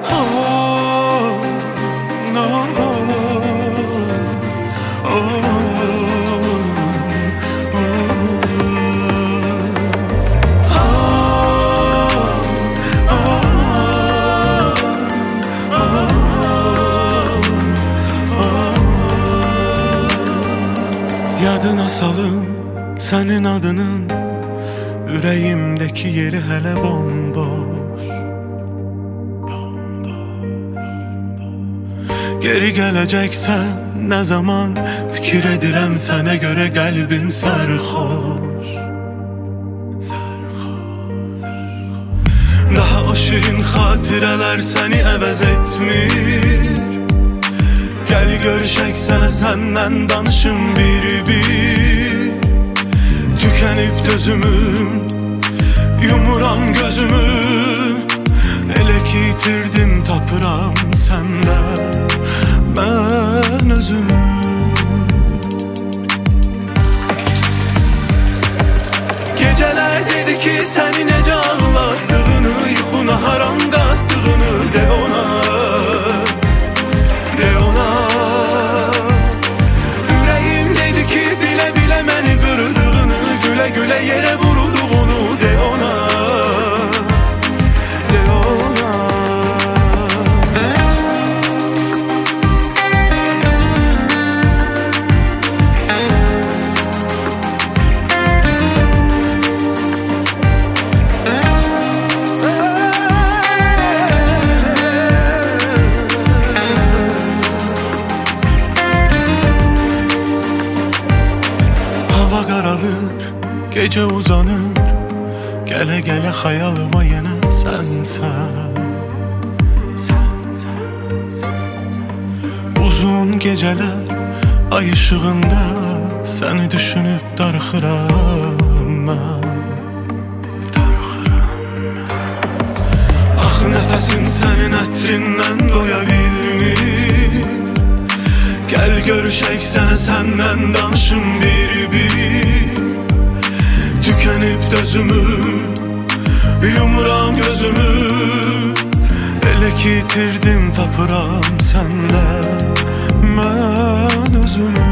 Oh, no, oh, yadına salım senin adının, yüreğimdeki yeri hele bomboş. Geri geleceksen ne zaman, fikir edirəm sənə göre qəlbim sərxoş. Daha o şirin xatirələr səni əvəz etmir. Gel görüşək sənə, səndən danışım bir-bir. Tükenip dözümüm, yumuram gözümü. Elə ki itirdim tapıram səndə mən özümü. Geceler dedi ki səni necə ağlattığını, yuxuna haram qatdığını de ona, de ona. Ürəyim dedi ki bilə bilə məni qırdığını, gülə gülə yerə vurulduğunu de ona, de ona. Hava qaralır, gece uzanır, gələ gələ xayalıma yenə sənsən. Uzun geceler ay ışığında səni düşünüb darıxıram mən. Axı nəfəsim sənin ətrindən doya bilmir. Gel görüşək sənə, səndən danışım bir-bir. Tükenip dözümüm, yumuram gözümü. Elə ki itirdim tapıram səndə mən özümü.